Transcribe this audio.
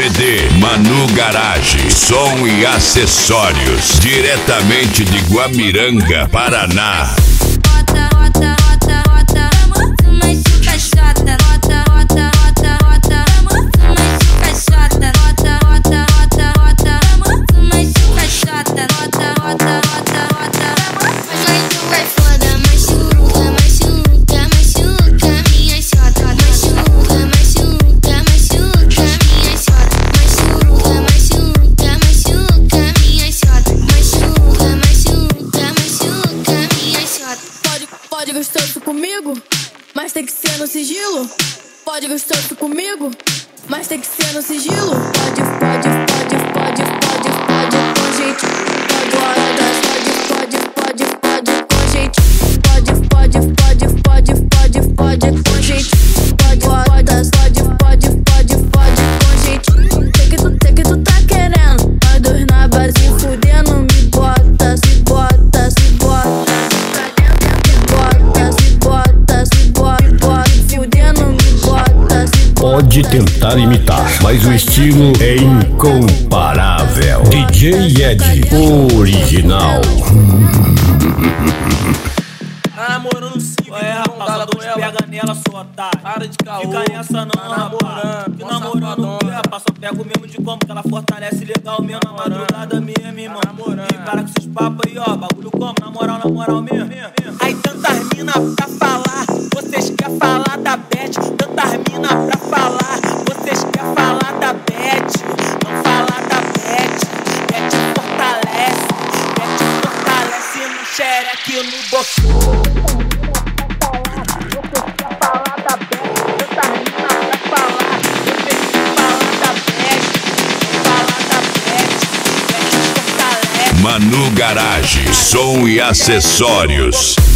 CD Manu Garage, som e acessórios, diretamente de Guamiranga, Paraná. Pode gostoso comigo, mas tem que ser no sigilo. Pode gostoso comigo, mas tem que ser no sigilo. Pode com jeitinho. Pode com jeitinho. Pode com jeitinho. Pode com jeitinho. Sei que tu tá querendo, nós dois na base fudendo. Me bota, se bota, se bota. Pode tentar imitar, mas o estilo é incomparável. DJ Ed, original. Tá namorando sim, rapaz, pega nela, sua otária. Para de caô, fica nessa não, rapaz. Que namorando o quê, rapaz? Só pego mesmo de como que ela fortalece legal mesmo na madrugada mesmo, irmão. E para com esses papos aí, ó, bagulho como, na moral mesmo. Aí tantas mina pra falar, vocês querem falar da Beth. Tantas mina pra falar, vocês querem falar da Beth. Não falar da Beth, Beth fortalece no xereque no boquinho. Manu Garage, som e acessórios.